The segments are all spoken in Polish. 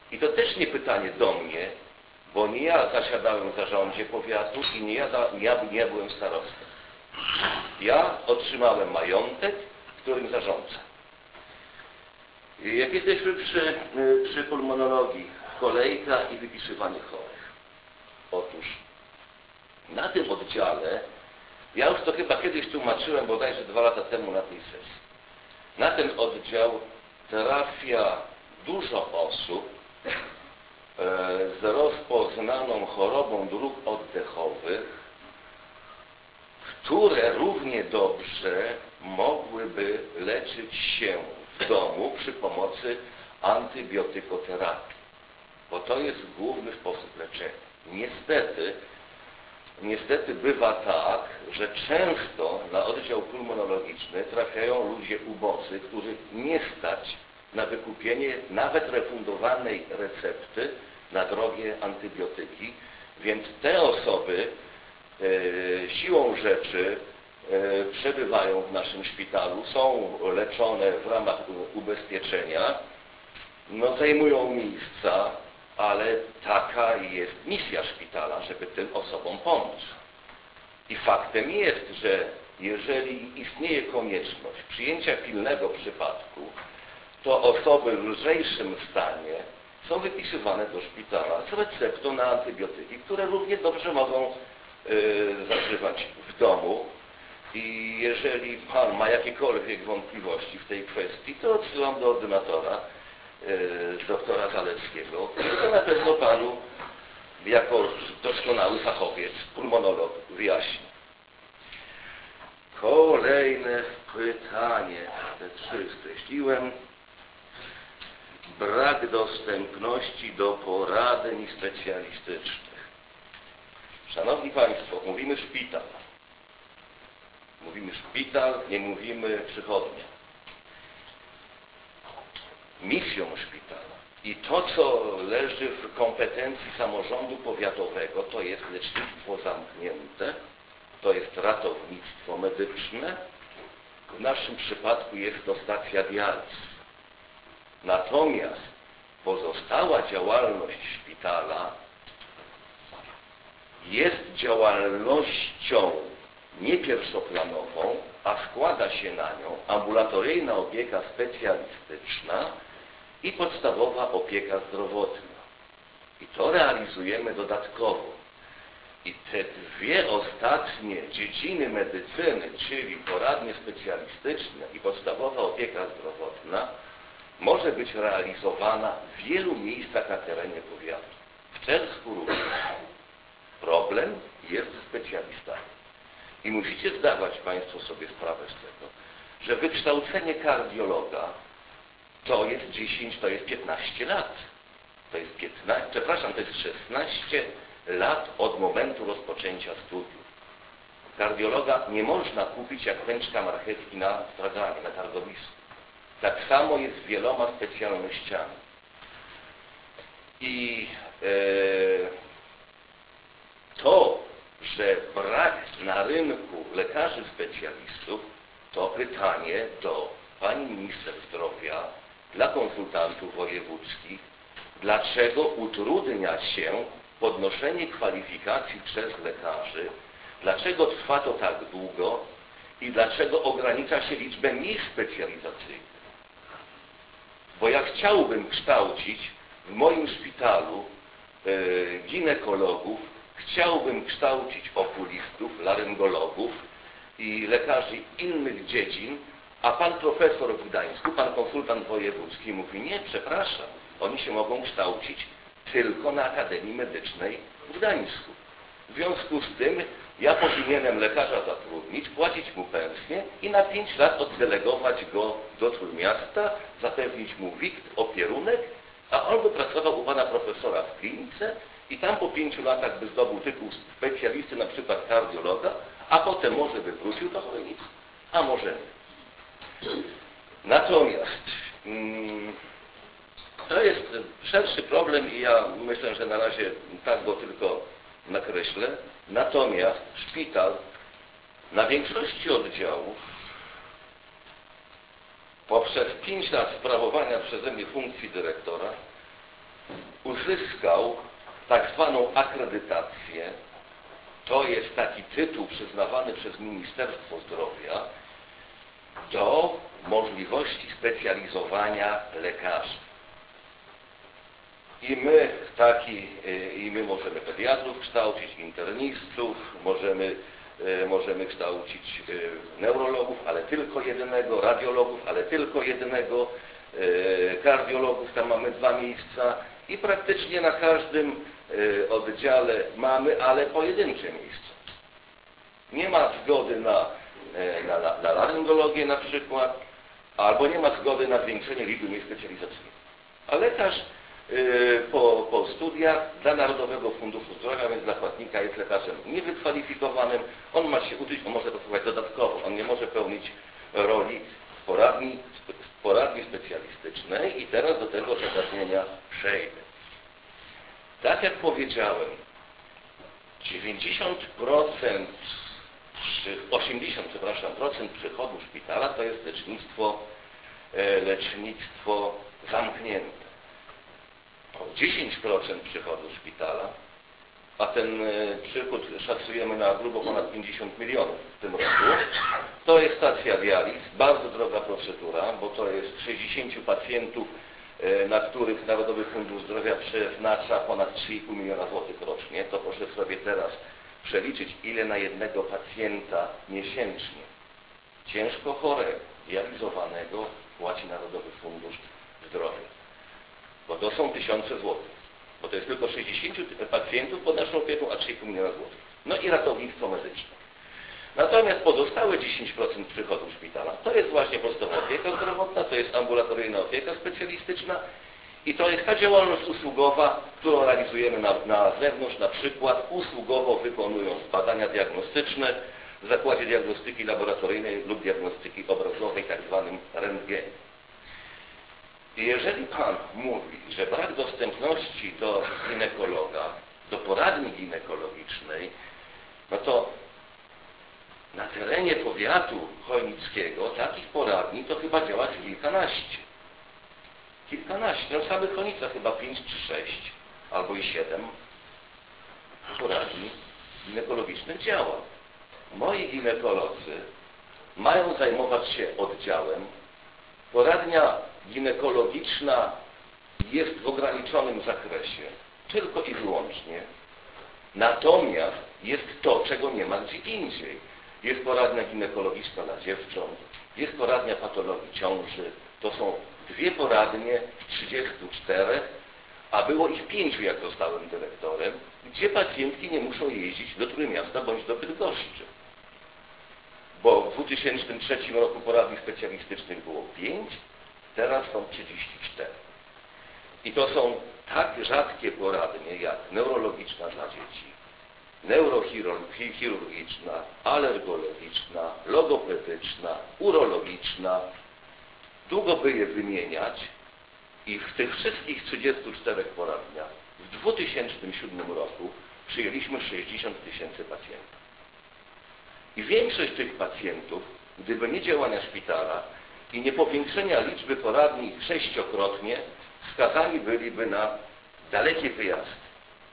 I to też nie pytanie do mnie, bo nie ja zasiadałem w zarządzie powiatu i nie ja byłem starostą. Ja otrzymałem majątek, którym zarządzam. Jak jesteśmy przy pulmonologii, kolejka i wypisywanie chorych. Otóż na tym oddziale, ja już to chyba kiedyś tłumaczyłem, bodajże 2 lata temu na tej sesji. Na ten oddział trafia dużo osób z rozpoznaną chorobą dróg oddechowych, które równie dobrze mogłyby leczyć się w domu przy pomocy antybiotykoterapii, bo to jest główny sposób leczenia. Niestety bywa tak, że często na oddział pulmonologiczny trafiają ludzie ubodzy, których nie stać na wykupienie nawet refundowanej recepty na drogie antybiotyki, więc te osoby siłą rzeczy przebywają w naszym szpitalu, są leczone w ramach ubezpieczenia, no zajmują miejsca, ale taka jest misja szpitala, żeby tym osobom pomóc. I faktem jest, że jeżeli istnieje konieczność przyjęcia pilnego przypadku, to osoby w lżejszym stanie są wypisywane do szpitala z receptą na antybiotyki, które równie dobrze mogą zażywać w domu. I jeżeli Pan ma jakiekolwiek wątpliwości w tej kwestii, to odsyłam do ordynatora, doktora Zalewskiego, który na pewno Panu jako doskonały fachowiec, pulmonolog wyjaśni. Kolejne pytanie, te 3 skreśliłem. Brak dostępności do poradni specjalistycznych. Szanowni Państwo, mówimy szpital. Mówimy szpital, nie mówimy przychodnia. Misją szpitala i to, co leży w kompetencji samorządu powiatowego, to jest lecznictwo zamknięte, to jest ratownictwo medyczne. W naszym przypadku jest to stacja dializ. Natomiast pozostała działalność szpitala jest działalnością nie pierwszoplanową, a składa się na nią ambulatoryjna opieka specjalistyczna i podstawowa opieka zdrowotna. I to realizujemy dodatkowo. I te 2 ostatnie dziedziny medycyny, czyli poradnie specjalistyczne i podstawowa opieka zdrowotna, może być realizowana w wielu miejscach na terenie powiatu. W Czerwsku również. Problem jest z specjalistami. I musicie zdawać Państwo sobie sprawę z tego, że wykształcenie kardiologa to jest 15 lat. To jest 16 lat od momentu rozpoczęcia studiów. Kardiologa nie można kupić jak pęczka marchewki na straganie, na targowisku. Tak samo jest z wieloma specjalnościami. I to, że brak na rynku lekarzy specjalistów, to pytanie do pani minister zdrowia, dla konsultantów wojewódzkich, dlaczego utrudnia się podnoszenie kwalifikacji przez lekarzy, dlaczego trwa to tak długo i dlaczego ogranicza się liczbę miejsc specjalizacyjnych. Bo ja chciałbym kształcić w moim szpitalu ginekologów, chciałbym kształcić okulistów, laryngologów i lekarzy innych dziedzin, a pan profesor w Gdańsku, pan konsultant wojewódzki mówi, nie, przepraszam, oni się mogą kształcić tylko na Akademii Medycznej w Gdańsku. W związku z tym ja powinienem lekarza zatrudnić, płacić mu pensję i na 5 lat oddelegować go do Trójmiasta, zapewnić mu wikt, opierunek, a on by pracował u pana profesora w klinice i tam po 5 latach by zdobył tytuł specjalisty, na przykład kardiologa, a potem może by wrócił do Chojnicy, a może nie. Natomiast to jest szerszy problem i ja myślę, że na razie tak go tylko nakreślę. Natomiast szpital na większości oddziałów poprzez 5 lat sprawowania przeze mnie funkcji dyrektora uzyskał tak zwaną akredytację. To jest taki tytuł przyznawany przez Ministerstwo Zdrowia do możliwości specjalizowania lekarzy. I my możemy pediatrów kształcić, internistów, możemy kształcić neurologów, ale tylko jednego, radiologów, ale tylko jednego, kardiologów, tam mamy 2 miejsca i praktycznie na każdym oddziale mamy, ale pojedyncze miejsca. Nie ma zgody na laryngologię na przykład, albo nie ma zgody na zwiększenie liczby miejsc specjalizacyjnych. A lekarz po studiach dla Narodowego Funduszu Zdrowia, więc dla płatnika jest lekarzem niewykwalifikowanym, on ma się uczyć, on może pracować dodatkowo, on nie może pełnić roli w poradni specjalistycznej i teraz do tego zagadnienia przejdę. Tak jak powiedziałem, 80% przychodu szpitala to jest lecznictwo zamknięte. O 10% przychodu szpitala, a ten przychód szacujemy na grubo ponad 50 milionów w tym roku, to jest stacja dializ, bardzo droga procedura, bo to jest 60 pacjentów, na których Narodowy Fundusz Zdrowia przeznacza ponad 3,5 miliona złotych rocznie. To proszę sobie teraz przeliczyć, ile na jednego pacjenta miesięcznie ciężko chorego, dializowanego płaci Narodowy Fundusz Zdrowia. Bo to są tysiące złotych. Bo to jest tylko 60 pacjentów pod naszą opieką, a 3,5 miliona złotych. No i ratownictwo medyczne. Natomiast pozostałe 10% przychodów szpitala to jest właśnie podstawowa opieka zdrowotna, to jest ambulatoryjna opieka specjalistyczna i to jest ta działalność usługowa, którą realizujemy na zewnątrz, na przykład usługowo wykonując badania diagnostyczne w Zakładzie Diagnostyki Laboratoryjnej lub Diagnostyki Obrazowej, tak zwanym rentgenie. I jeżeli Pan mówi, że brak dostępności do ginekologa, do poradni ginekologicznej, no to na terenie powiatu chojnickiego takich poradni to chyba działa z kilkanaście. No w samych Chojnicach chyba 5 czy 6, albo i 7 poradni ginekologicznych działa. Moi ginekolodzy mają zajmować się oddziałem. Poradnia ginekologiczna jest w ograniczonym zakresie, tylko i wyłącznie. Natomiast jest to, czego nie ma gdzie indziej. Jest poradnia ginekologiczna dla dziewcząt, jest poradnia patologii ciąży. To są 2 poradnie z 34, a było ich 5, jak zostałem dyrektorem, gdzie pacjentki nie muszą jeździć do Trójmiasta bądź do Bydgoszczy. Bo w 2003 roku poradni specjalistycznych było 5, teraz są 34. I to są tak rzadkie poradnie jak neurologiczna dla dzieci, neurochirurgiczna, alergologiczna, logopedyczna, urologiczna. Długo by je wymieniać i w tych wszystkich 34 poradniach w 2007 roku przyjęliśmy 60 000 pacjentów. I większość tych pacjentów, gdyby nie działania szpitala i nie powiększenia liczby poradni 6-krotnie, skazani byliby na dalekie wyjazdy.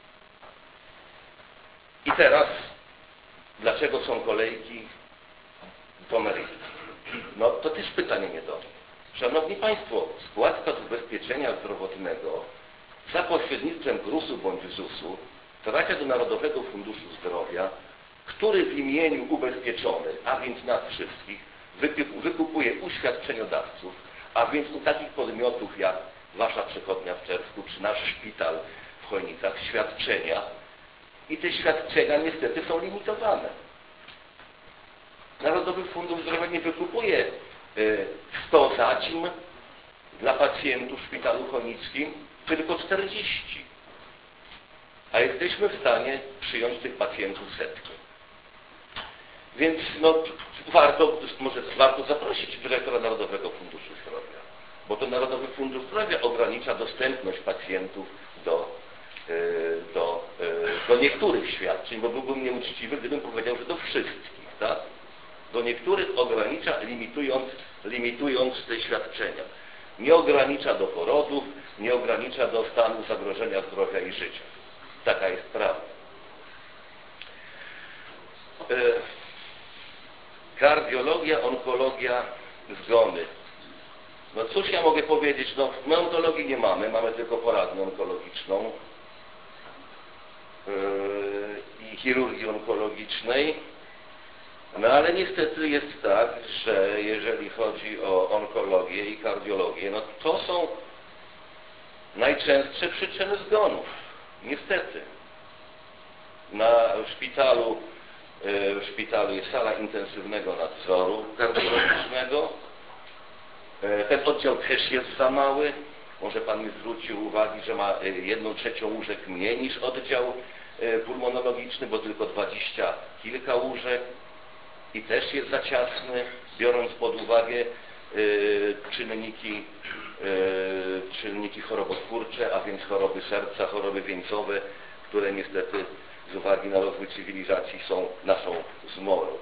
I teraz, dlaczego są kolejki do Meryki? No to też pytanie nie do mnie. Szanowni Państwo, składka z ubezpieczenia zdrowotnego za pośrednictwem KRUS-u bądź ZUS-u trafia do Narodowego Funduszu Zdrowia, który w imieniu ubezpieczonych, a więc nas wszystkich, wykupuje u świadczeniodawców, a więc u takich podmiotów jak Wasza przychodnia w Czerwsku czy nasz szpital w Chojnicach świadczenia i te świadczenia niestety są limitowane. Narodowy Fundusz Zdrowia nie wykupuje 100 zaćm dla pacjentów w szpitalu chojnickim, tylko 40. A jesteśmy w stanie przyjąć tych pacjentów setki. Więc no, warto zaprosić dyrektora Narodowego Funduszu Zdrowia, bo to Narodowy Fundusz Zdrowia ogranicza dostępność pacjentów do niektórych świadczeń, bo byłbym nieuczciwy, gdybym powiedział, że do wszystkich, tak? Do niektórych ogranicza, limitując te świadczenia. Nie ogranicza do porodów, nie ogranicza do stanu zagrożenia zdrowia i życia. Taka jest prawda. Kardiologia, onkologia, zgony. No cóż ja mogę powiedzieć, no my onkologii nie mamy, mamy tylko poradnię onkologiczną i chirurgii onkologicznej. No ale niestety jest tak, że jeżeli chodzi o onkologię i kardiologię, no to są najczęstsze przyczyny zgonów. Niestety. W szpitalu jest sala intensywnego nadzoru kardiologicznego. Ten oddział też jest za mały. Może Pan mi zwrócił uwagę, że ma 1/3 łóżek mniej niż oddział pulmonologiczny, bo tylko 20 kilka łóżek i też jest za ciasny, biorąc pod uwagę czynniki chorobotwórcze, a więc choroby serca, choroby wieńcowe, które niestety z uwagi na rozwój cywilizacji są naszą zmorą.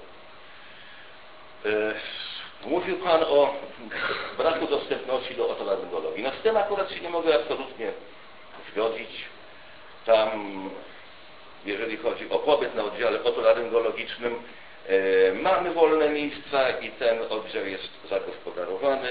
Mówił Pan o braku dostępności do otolaryngologii. No z tym akurat się nie mogę absolutnie zgodzić. Tam, jeżeli chodzi o pobyt na oddziale otolaryngologicznym, mamy wolne miejsca i ten oddział jest zagospodarowany.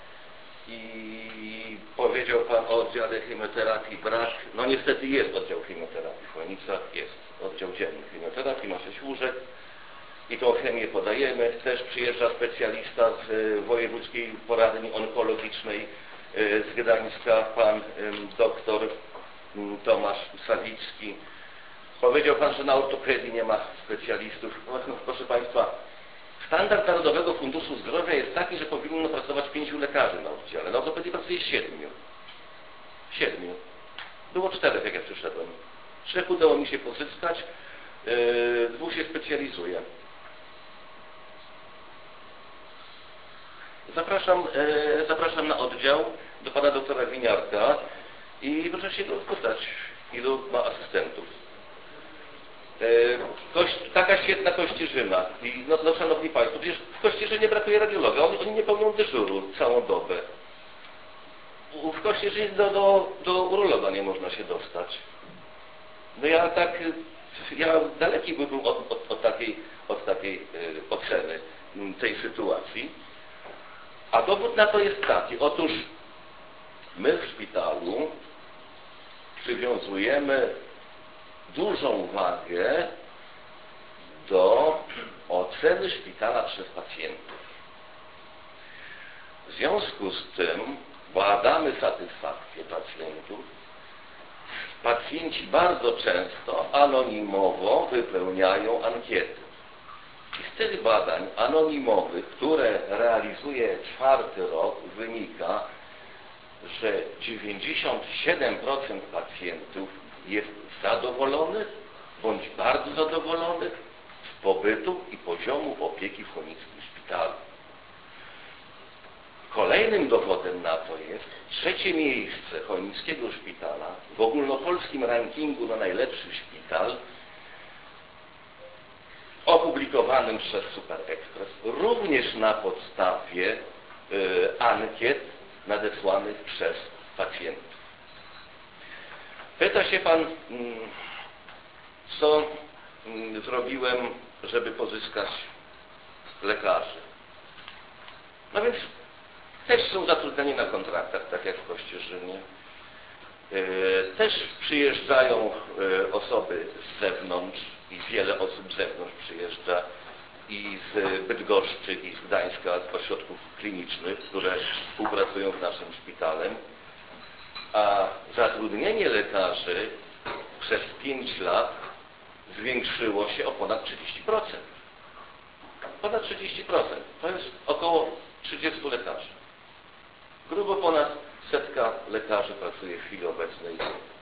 I powiedział Pan o oddziale chemioterapii brak. No niestety jest oddział chemioterapii w Chojnicach, jest oddział dzienny chemioterapii, ma 6 łóżek i tą chemię podajemy. Też przyjeżdża specjalista z Wojewódzkiej Poradni Onkologicznej z Gdańska, pan doktor Tomasz Sawicki. Powiedział Pan, że na ortopedii nie ma specjalistów. No, proszę Państwa, standard Narodowego Funduszu Zdrowia jest taki, że powinno pracować 5 lekarzy na oddziale. Na ortopedii pracuje 7. 7. Było 4, jak ja przyszedłem. 3 udało mi się pozyskać, 2 się specjalizuje. Zapraszam na oddział do Pana doktora Winiarka i proszę się go spytać, ilu ma asystentów. Taka świetna Kościerzyna. I no, szanowni Państwo, przecież w Kościerzynie brakuje radiologa, oni nie pełnią dyżuru całą dobę. W Kościerzynie do urologa nie można się dostać. No ja daleki byłbym od takiej oceny tej sytuacji. A dowód na to jest taki. Otóż my w szpitalu przywiązujemy dużą wagę do oceny szpitala przez pacjentów. W związku z tym badamy satysfakcję pacjentów. Pacjenci bardzo często anonimowo wypełniają ankiety. I z tych badań anonimowych, które realizuje 4. rok, wynika, że 97% pacjentów jest zadowolonych bądź bardzo zadowolonych z pobytu i poziomu opieki w chojnickim szpitalu. Kolejnym dowodem na to jest 3. miejsce chojnickiego szpitala w ogólnopolskim rankingu na najlepszy szpital opublikowanym przez Super Express, również na podstawie ankiet nadesłanych przez pacjentów. Pyta się Pan, co zrobiłem, żeby pozyskać lekarzy. No więc też są zatrudnieni na kontraktach, tak jak w Kościerzynie. Też przyjeżdżają osoby z zewnątrz i wiele osób z zewnątrz przyjeżdża i z Bydgoszczy, i z Gdańska, z ośrodków klinicznych, które współpracują z naszym szpitalem. A zatrudnienie lekarzy przez 5 lat zwiększyło się o ponad 30%. Ponad 30%. To jest około 30 lekarzy. Grubo ponad 100 lekarzy pracuje w chwili obecnej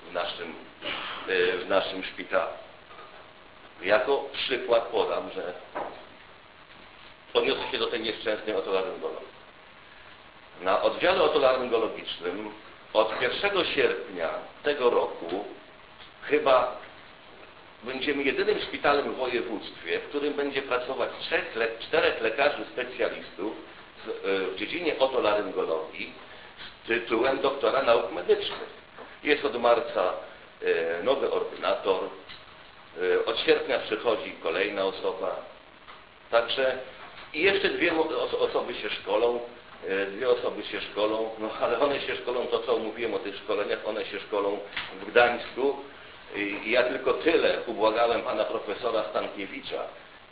w naszym szpitalu. Jako przykład podam, że odniosę się do tej nieszczęsnej otolaryngologii. Na oddziale otolaryngologicznym od 1 sierpnia tego roku chyba będziemy jedynym szpitalem w województwie, w którym będzie pracować 4 lekarzy specjalistów w dziedzinie otolaryngologii z tytułem doktora nauk medycznych. Jest od marca nowy ordynator, od sierpnia przychodzi kolejna osoba. Także i jeszcze osoby się szkolą, dwie osoby się szkolą, no ale one się szkolą, to co mówiłem o tych szkoleniach, one się szkolą w Gdańsku. I ja tylko tyle ubłagałem pana profesora Stankiewicza,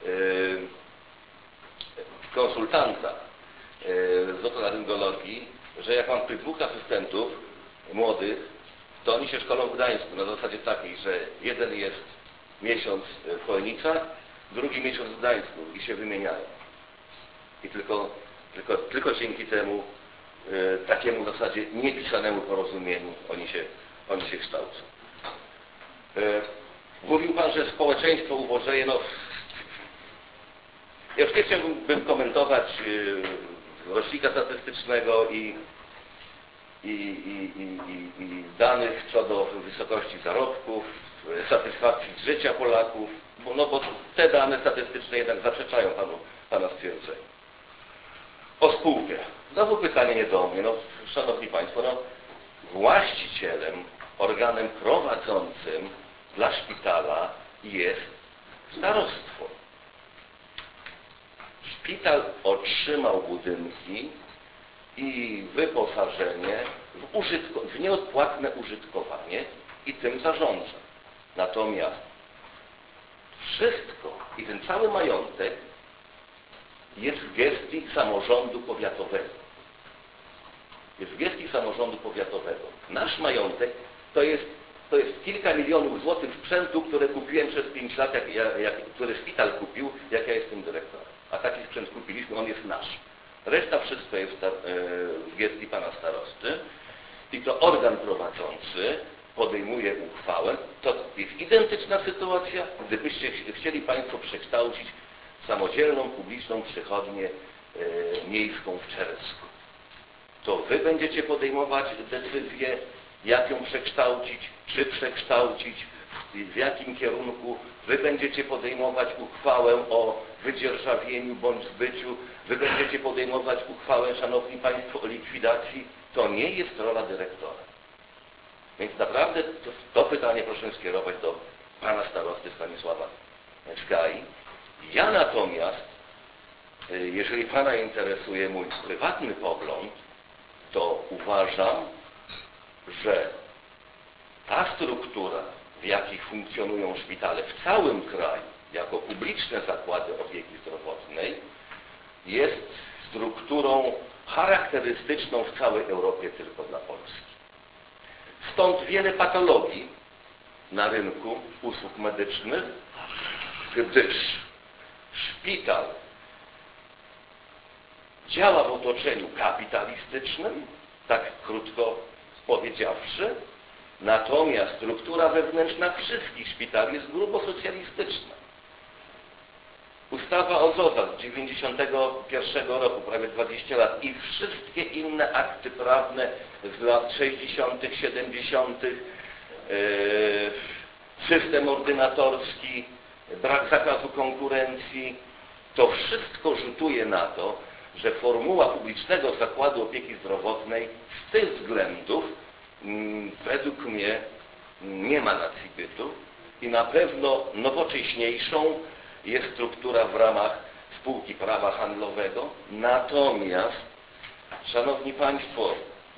konsultanta z otoryngologii, że jak mam tych dwóch asystentów młodych, to oni się szkolą w Gdańsku na zasadzie takiej, że jeden jest miesiąc w Chojnicach, drugi miesiąc w Gdańsku i się wymieniają. I tylko dzięki temu takiemu w zasadzie niepisanemu porozumieniu oni się kształcą. Mówił pan, że społeczeństwo ubożeje. No, ja już nie chciałbym komentować rocznika statystycznego i danych co do wysokości zarobków, satysfakcji z życia Polaków, bo te dane statystyczne jednak zaprzeczają pana stwierdzeniu. O spółkę. Znowu pytanie nie do mnie. No, szanowni państwo, no, właścicielem, organem prowadzącym dla szpitala jest starostwo. Szpital otrzymał budynki i wyposażenie w nieodpłatne użytkowanie i tym zarządza. Natomiast wszystko i ten cały majątek jest w gestii samorządu powiatowego. Jest w gestii samorządu powiatowego. Nasz majątek to jest kilka milionów złotych sprzętu, które kupiłem przez 5 lat, który szpital kupił, jak ja jestem dyrektorem. A taki sprzęt kupiliśmy, on jest nasz. Reszta wszystko jest w gestii pana starosty i to organ prowadzący podejmuje uchwałę. To jest identyczna sytuacja, gdybyście chcieli państwo przekształcić samodzielną, publiczną przychodnię miejską w Czerwsku. To wy będziecie podejmować decyzję, jak ją przekształcić, czy przekształcić, w jakim kierunku. Wy będziecie podejmować uchwałę o wydzierżawieniu bądź zbyciu. Wy będziecie podejmować uchwałę, szanowni państwo, o likwidacji. To nie jest rola dyrektora. Więc naprawdę to pytanie proszę skierować do pana starosty Stanisława Czkai. Ja natomiast, jeżeli pana interesuje mój prywatny pogląd, to uważam, że ta struktura, w jakich funkcjonują szpitale w całym kraju, jako publiczne zakłady opieki zdrowotnej, jest strukturą charakterystyczną w całej Europie tylko dla Polski. Stąd wiele patologii na rynku usług medycznych, gdyż szpital działa w otoczeniu kapitalistycznym, tak krótko powiedziawszy, natomiast struktura wewnętrzna wszystkich szpitali jest grubo socjalistyczna. Ustawa o ZOZ-ach z 1991 roku, prawie 20 lat i wszystkie inne akty prawne z lat 60., 70., system ordynatorski, brak zakazu konkurencji, to wszystko rzutuje na to, że formuła publicznego zakładu opieki zdrowotnej z tych względów według mnie nie ma racji bytu i na pewno nowocześniejszą jest struktura w ramach spółki prawa handlowego. Natomiast, szanowni państwo,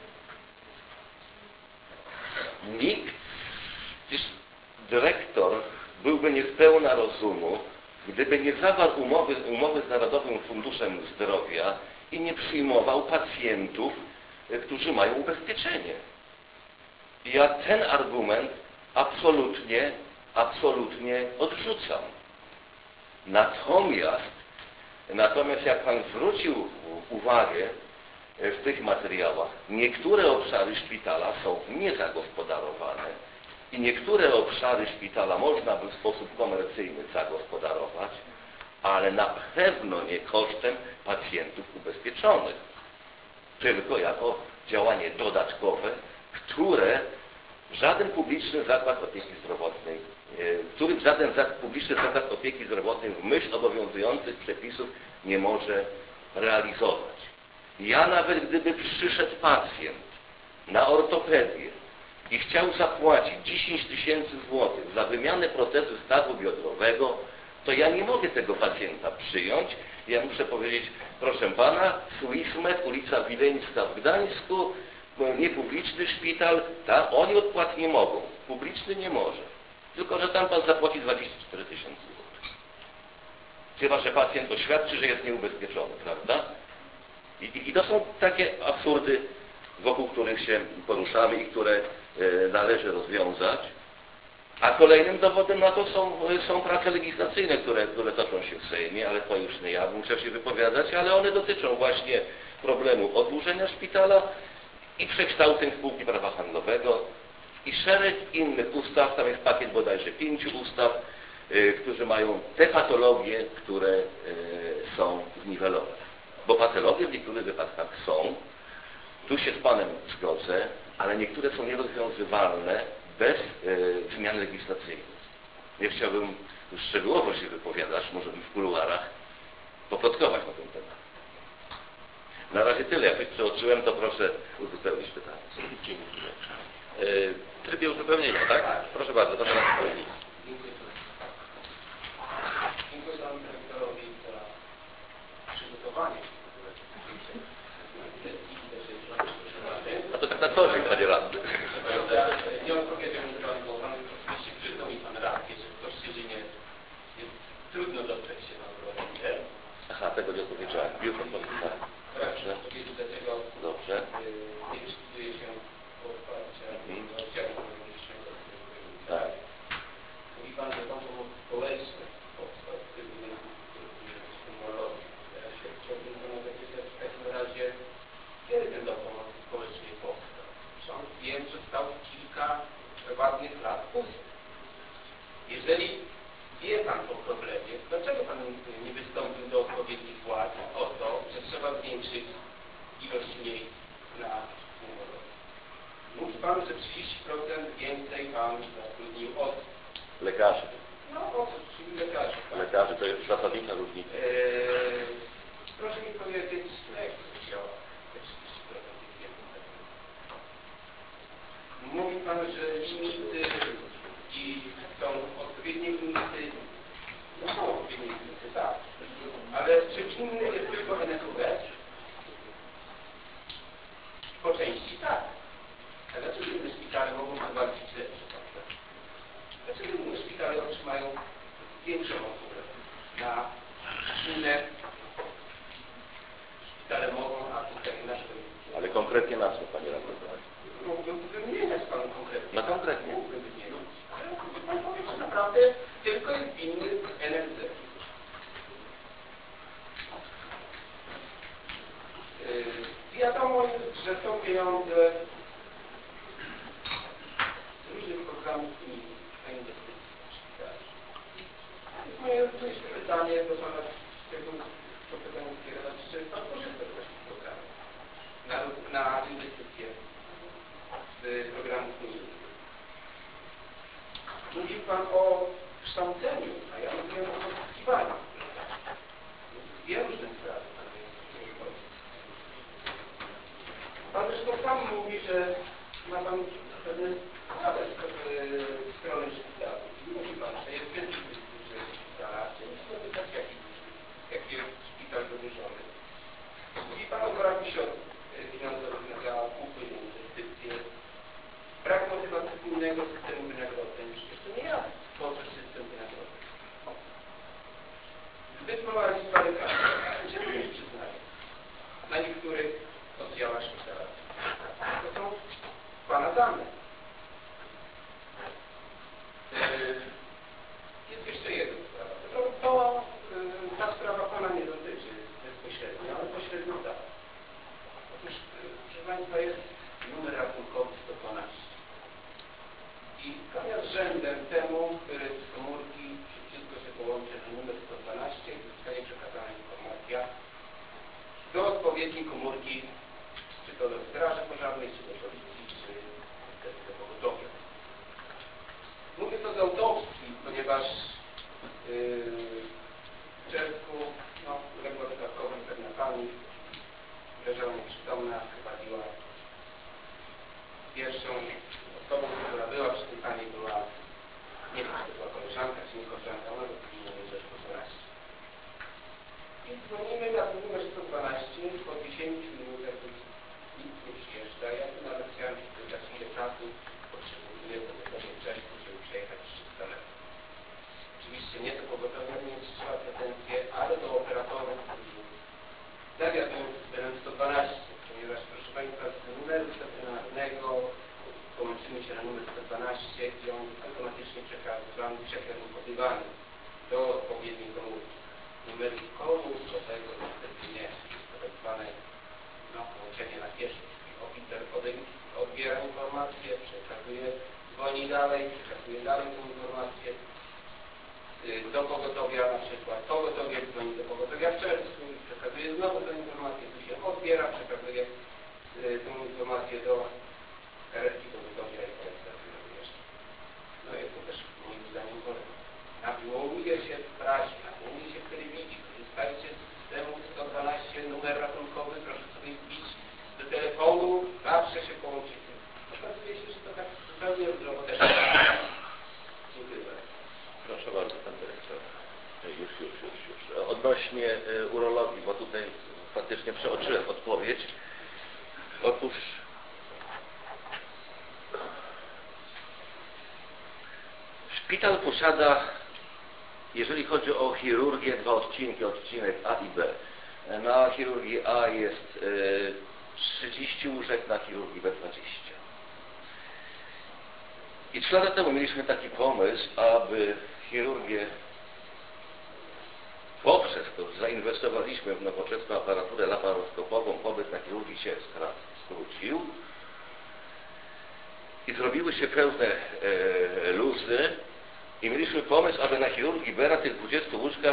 nikt, dyrektor byłby niespełna rozumu, gdyby nie zawarł umowy z Narodowym Funduszem Zdrowia i nie przyjmował pacjentów, którzy mają ubezpieczenie. I ja ten argument absolutnie odrzucam. Natomiast jak pan zwrócił uwagę w tych materiałach, niektóre obszary szpitala są niezagospodarowane i niektóre obszary szpitala można by w sposób komercyjny zagospodarować, ale na pewno nie kosztem pacjentów ubezpieczonych, tylko jako działanie dodatkowe, które żaden publiczny zakład opieki zdrowotnej, publiczny zakład opieki zdrowotnej w myśl obowiązujących przepisów nie może realizować. Ja nawet gdyby przyszedł pacjent na ortopedię i chciał zapłacić 10 000 złotych za wymianę protezy stawu biodrowego, to ja nie mogę tego pacjenta przyjąć. Ja muszę powiedzieć, proszę pana, Suismed, ulica Wileńska w Gdańsku, niepubliczny szpital, oni odpłat nie mogą, publiczny nie może. Tylko że tam pan zapłaci 24 000 złotych. Chyba że pacjent oświadczy, że jest nieubezpieczony, prawda? I to są takie absurdy, wokół których się poruszamy i które należy rozwiązać. A kolejnym dowodem na to są prace legislacyjne, które toczą się w Sejmie, ale to już nie ja muszę się wypowiadać, ale one dotyczą właśnie problemu oddłużenia szpitala i przekształceń spółki prawa handlowego i szereg innych ustaw, tam jest pakiet bodajże 5 ustaw, którzy mają te patologie, które są zniwelowane. Bo patologie w niektórych wypadkach są, tu się z panem zgodzę, ale niektóre są nierozwiązywalne bez zmian legislacyjnych. Nie chciałbym już szczegółowo się wypowiadać, może bym w kuluarach poplotkować na ten temat. Na razie tyle. Jak coś przeoczyłem, to proszę uzupełnić pytanie. Dziękuję. W trybie uzupełnienia, tak? Proszę bardzo, to teraz uzupełnienie. Dziękuję panu dyrektorowi za przygotowanie. A to tak na co dzień, panie radny. Nie odpowiedział mi pan, bo pan oczywiście przyznał mi pan rację, że w Koszczylinie jest trudno dostać się na prowadzenie. Aha, tego nie odpowiedziałem. Jutro powiem. Dobrze. Dlatego Dobrze. nie decyduje się o otwarcie oddziału neurologicznego. Tak. Mówi pan, że tam pomoc społeczna powstał w tym neurologii. Teraz się chciałbym pana zapytać w takim razie, kiedy ten dom pomocy społecznej powstał? Sąd wiem, że stał kilka ładnych lat pusty. Jeżeli wie pan o problemie, dlaczego pan nie wystąpił do odpowiednich władz o to, że trzeba zwiększyć ilość miejsc na neurologii? Mówi pan, że 30% więcej pan zatrudnił osób. Lekarzy. No osób, czyli lekarzy. Tak? Lekarzy to jest zasadnicza różnica. Proszę mi powiedzieć, jak to działa te 30% jest więcej. Mówi pan, że limity i są odpowiednie limity. No są odpowiednie limity, tak. Ale czy inny jest tylko NFZ? Po części tak. A dlaczego inne szpitale mogą zawalczyć lepsze? Dlaczego inne szpitale otrzymają większą ochotę na inne szpitale mogą, a tutaj nasze... Ale konkretnie na co, panie radny? Mógłbym wymieniać panu konkretnie. No konkretnie. Mógłbym wymieniać. Ale mógłby pan powiedzieć, że naprawdę tylko jest winny NFZ. Wiadomo jest, że są pieniądze z różnych programów unijnych na inwestycje w szpitali. Jest moje myślę pytanie do pana, chciałbym to pytanie skierować, czy pan korzysta z takich programów na inwestycje z programów unijnych. Mówił pan o kształceniu, a ja mówiłem o pozyskiwaniu. Dwie różne sprawy. Pan zresztą sam mówi, że ma pan pewne słabe strony szpitala. Mówi pan, że jest zbyt dużego szpitala. Chcieliśmy zapytać, jaki jest szpital zadłużony. Mówi pan o braku środków finansowych na zakupy, inwestycje. Brak motywacyjnego systemu wynagrodzeń. Przecież to nie ja tworzę system wynagrodzeń. Zbyt mała liczba lekarzy. Czemu nie przyznaję? Na niektórych oddziałach szpitala. To są pana dane. Jest jeszcze jedna sprawa. Ta sprawa pana nie dotyczy bezpośrednio, ale pośrednio tak. Otóż, proszę państwa, jest numer rachunkowy 112. I zamiast rzędem temu, który z komórki szybciutko się połączy na numer 112 i zostanie przekazana informacja do odpowiedniej komórki, czy to do Straży Pożarnej, czy do Policji, czy wtedy do pogotowia. Mówię to z autopsji, ponieważ w czerwcu uległa wypadkowi pewna pani, leżała nieprzytomna, prowadziła potrzebuje pogotowie wcześniej, żeby przejechać 300 metrów. Oczywiście nie do pogotowia nie trzeba pretensje, ale do operatorów, którzy zawiadują systemem 112, ponieważ proszę Państwa z numeru stacjonarnego połączymy się na numer 112 i on jest automatycznie przekierunkodywany do odpowiedniej komórki. Numeru komórkowego niestety nie. Jest to tak zwane połączenie na pieszo, czyli oficer odbiera informację, przekazuje, dzwoni dalej, przekazuje dalej tę informację do pogotowia, na przykład pogotowie dzwoni do pogotowia w Czerwcu, przekazuje znowu tę informację, tu się odbiera, przekazuje tę informację do karetki pogotowia i karetka jeszcze. No jest to też moim zdaniem chore. Nawołuje się w prasie, nawołuje się w telewizji, korzystajcie z systemu 112, numer rachunkowy, proszę sobie wbić do telefonu, zawsze się połączycie. Okazuje się, że to tak zupełnie zdrowo też nie jest. Dziękuję bardzo. Proszę bardzo, pan dyrektor. Już. Odnośnie urologii, bo tutaj faktycznie przeoczyłem odpowiedź. Otóż szpital posiada, jeżeli chodzi o chirurgię, dwa odcinki, odcinek A i B. Na chirurgii A jest 30 łóżek, na chirurgii B 20. I 3 lata temu mieliśmy taki pomysł, aby chirurgię poprzez to, że zainwestowaliśmy w nowoczesną aparaturę laparoskopową, pobyt na chirurgii się skrócił i zrobiły się pełne luzy i mieliśmy pomysł, aby na chirurgii B na tych 20 łóżkach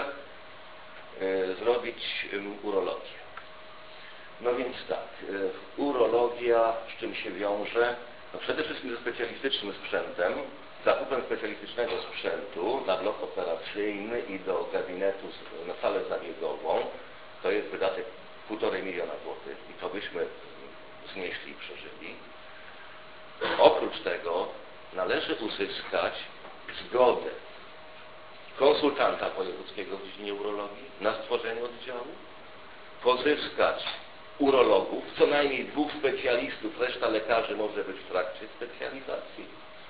zrobić urologię. No więc tak, urologia z czym się wiąże? No przede wszystkim ze specjalistycznym sprzętem, zakupem specjalistycznego sprzętu na blok operacyjny i do gabinetu na salę zabiegową. To jest wydatek 1,5 miliona złotych i to byśmy znieśli i przeżyli. Oprócz tego należy uzyskać zgodę konsultanta wojewódzkiego w dziedzinie urologii na stworzenie oddziału, pozyskać urologów, co najmniej 2 specjalistów, reszta lekarzy może być w trakcie specjalizacji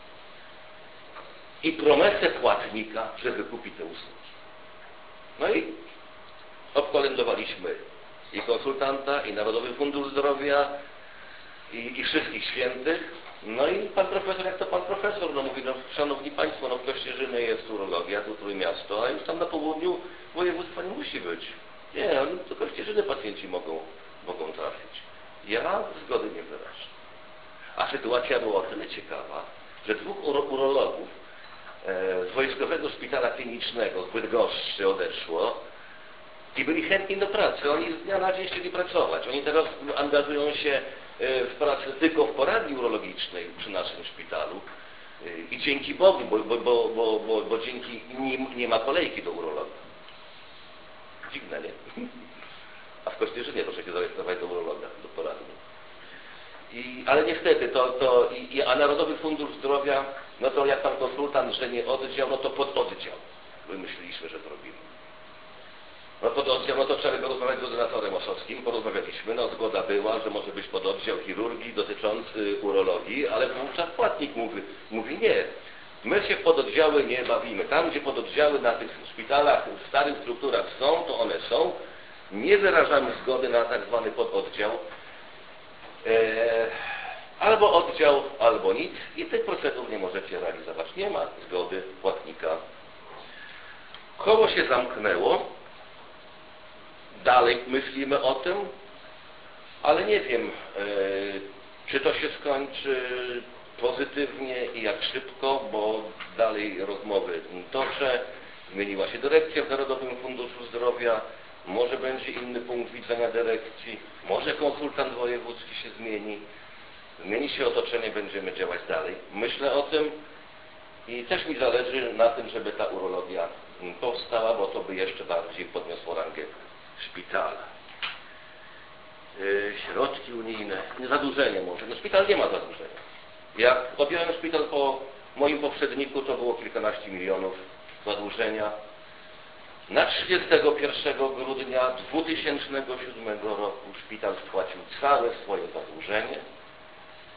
i promesę płatnika, że wykupi te usługi. No i obkolędowaliśmy i konsultanta, i Narodowy Fundusz Zdrowia, i wszystkich świętych. No i pan profesor, jak to pan profesor, no mówi, no szanowni państwo, no w Kościerzynie jest urologia, tu Trójmiasto, a już tam na południu województwa nie musi być. Nie, do Kościerzyny pacjenci mogą trafić. Ja zgody nie wyrażę. A sytuacja była o tyle ciekawa, że 2 urologów z Wojskowego Szpitala Klinicznego z Bydgoszczy odeszło i byli chętni do pracy. Oni z dnia na dzień chcieli pracować. Oni teraz angażują się w pracę tylko w poradni urologicznej przy naszym szpitalu. I dzięki Bogu, bo dzięki nim nie ma kolejki do urologa. Dziwne, nie? A w Kościerzynie proszę się zarejestrować do urologa, do poradni. Ale niestety, a Narodowy Fundusz Zdrowia, no to jak pan konsultant, że nie oddział, no to pododdział. Wymyśliliśmy, że zrobimy. No pododdział, no to trzeba by porozmawiać z ordynatorem Osowskim, porozmawialiśmy, no zgoda była, że może być pododdział chirurgii dotyczący urologii, ale wówczas płatnik mówi nie. My się w pododdziały nie bawimy. Tam, gdzie pododdziały na tych szpitalach w starych strukturach są, to one są. Nie wyrażamy zgody na tak zwany pododdział. Albo oddział, albo nic i tych procedur nie możecie realizować. Nie ma zgody płatnika. Koło się zamknęło. Dalej myślimy o tym, ale nie wiem, czy to się skończy pozytywnie i jak szybko, bo dalej rozmowy toczę. Zmieniła się dyrekcja w Narodowym Funduszu Zdrowia. Może będzie inny punkt widzenia dyrekcji, może konsultant wojewódzki się zmieni się otoczenie, będziemy działać dalej. Myślę o tym i też mi zależy na tym, żeby ta urologia powstała, bo to by jeszcze bardziej podniosło rangę szpitala. Środki unijne, zadłużenie może. No szpital nie ma zadłużenia. Jak objąłem szpital po moim poprzedniku, to było kilkanaście milionów zadłużenia. Na 31 grudnia 2007 roku szpital spłacił całe swoje zadłużenie.